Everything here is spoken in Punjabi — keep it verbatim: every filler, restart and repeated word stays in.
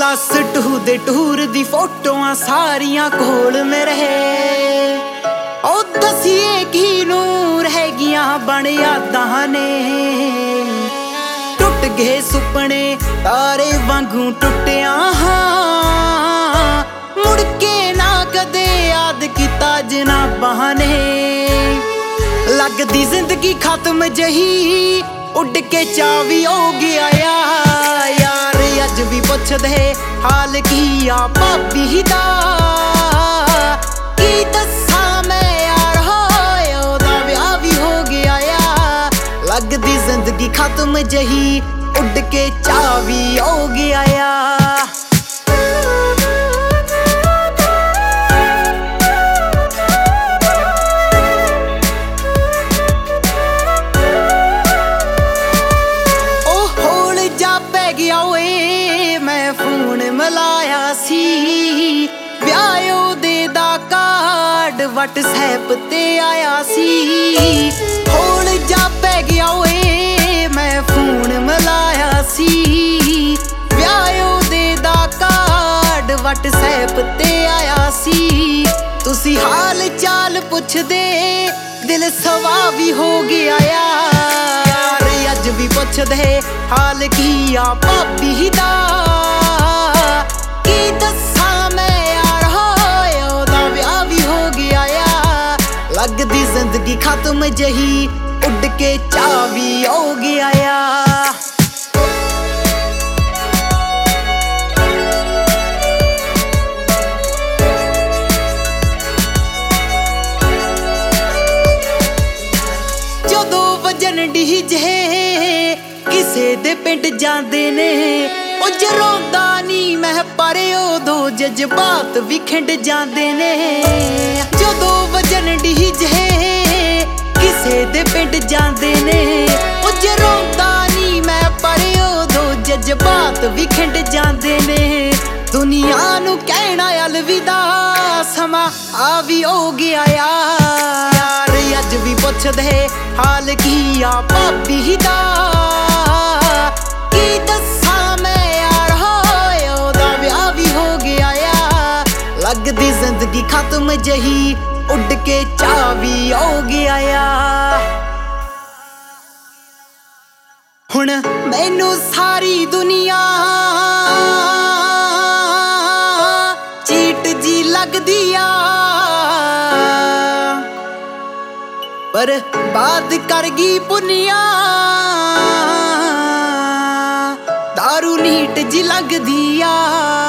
ਪਲੱਸ ਟੂ ਦੇ ਟੂਰ ਦੀ ਫੋਟੋਆਂ ਸਾਰੀਆਂ ਕੋਲ ਮੇਰੇ ਉਹ ਦਸੀਏ ਕੀ ਨੂਰ ਹੈਗੀਆਂ ਬਣ ਯਾਦਾਂ ਨੇ ਟੁੱਟ ਗਏ ਸੁਪਨੇ ਤਾਰੇ ਵਾਂਗੂ ਟੁੱਟਿਆ ਹਾਂ ਮੁੜ ਕੇ ਨਾ ਕਦੇ ਯਾਦ ਕੀਤਾ ਜਨਾਬਾਂ ਨੇ ਲੱਗਦੀ ਜ਼ਿੰਦਗੀ ਖਤਮ ਜਹੀ ਉੱਡ ਕੇ ਚਾਵੀ ਹੋ ਗਿਆ ਯਾਰ ਅੱਜ ਵੀ ਪੁੱਛਦੇ ਹਾਲ ਕੀ ਆ ਭਾਬੀ ਦਾ ਕੀ ਦੱਸਾਂ ਮੈਂ ਯਾਰ ਹੋਏ ਉਹਦਾ ਵਿਆਹ ਵੀ ਹੋ ਗਿਆ ਆ ਲੱਗਦੀ ਜ਼ਿੰਦਗੀ ਖਤਮ ਜਹੀ ਉੱਡ ਕੇ ਚਾਵੀ ਹੋ ਗਿਆ ਆ ਮਲਾਇਆ ਸੀ ਵਿਆਹ ਉਹਦੇ ਦਾ ਕਾਰਡ WhatsApp ਤੇ ਆਇਆ ਸੀ ਹੋਲ ਜਾ ਪੈ ਗਿਆ ਓਏ ਮੈਂ ਫੋਨ ਮਲਾਇਆ ਸੀ ਵਿਆਹ ਉਹਦੇ ਦਾ ਕਾਰਡ WhatsApp ਤੇ ਆਇਆ ਸੀ ਤੁਸੀਂ ਹਾਲ ਚਾਲ ਪੁੱਛਦੇ ਦਿਲ ਸਵਾ ਵੀ ਹੋ ਗਿਆ ਯਾਰ ਅੱਜ ਵੀ ਪੁੱਛਦੇ ਹਾਲ ਕੀ ਆ ਭਾਬੀ ਦਾ ਕੀ ਦੱਸਾਂ ਮੈਂ ਯਾਰ ਹੋਏ ਉਹਦਾ ਵਿਆਹ ਵੀ ਹੋ ਗਿਆ ਆ ਲੱਗਦੀ ਜ਼ਿੰਦਗੀ ਖਤਮ ਜਹੀ ਉੱਡ ਕੇ ਚਾਵੀ ਹੋ ਗਿਆ ਆ ਜਦੋਂ ਵਜਨ ਡੀਜੇ ਕਿਸੇ ਦੇ ਪਿੰਡ ਜਾਂਦੇ ਨੇ ਉਹ ਜਰੋਂਦਾ ਨੀ ਮੈਂ ਪਰ ਉਦੋਂ ਜਜ਼ਬਾਤ ਵੀ ਖਿੰਡ ਜਾਂਦੇ ਨੇ ਜਦੋਂ ਵਜਨ ਡੀਜੇ ਕਿਸੇ ਦੇ ਪਿੰਡ ਜਾਂਦੇ ਨੇ ਉਹ ਜਰੋਂਦਾ ਨੀ ਮੈਂ ਪਰ ਉਦੋਂ ਜਜ਼ਬਾਤ ਵੀ ਖਿੰਡ ਜਾਂਦੇ ਨੇ ਦੁਨੀਆ ਨੂੰ ਕਹਿਣਾ ਅਲਵਿਦਾ ਸਮਾਂ ਆ ਵੀ ਹੋ ਗਿਆ ਯਾਰ ਅੱਜ ਵੀ ਪੁੱਛਦੇ ਹਾਲ ਕੀ ਆ ਭਾਬੀ ਦਾ ਕੀ ਦੱਸਾਂ ਮੈਂ ਯਾਰ ਹੋਏ ਉਹਦਾ ਵਿਆਹ ਵੀ ਹੋ ਗਿਆ ਆ ਲੱਗਦੀ ਜ਼ਿੰਦਗੀ ਖਤਮ ਜਹੀ ਉੱਡ ਕੇ ਚਾਵੀ ਹੋ ਗਿਆ ਆ ਹੁਣ ਮੈਨੂੰ ਸਾਰੀ ਦੁਨੀਆ ਚੀਟ ਜੀ ਲੱਗਦੀ ਆ ਪਰ ਬਾਤ ਕਰ ਗਈ ਪੁਨੀਆ ਦਾਰੂ ਨੀਟ ਜੀ ਲੱਗਦੀ ਆ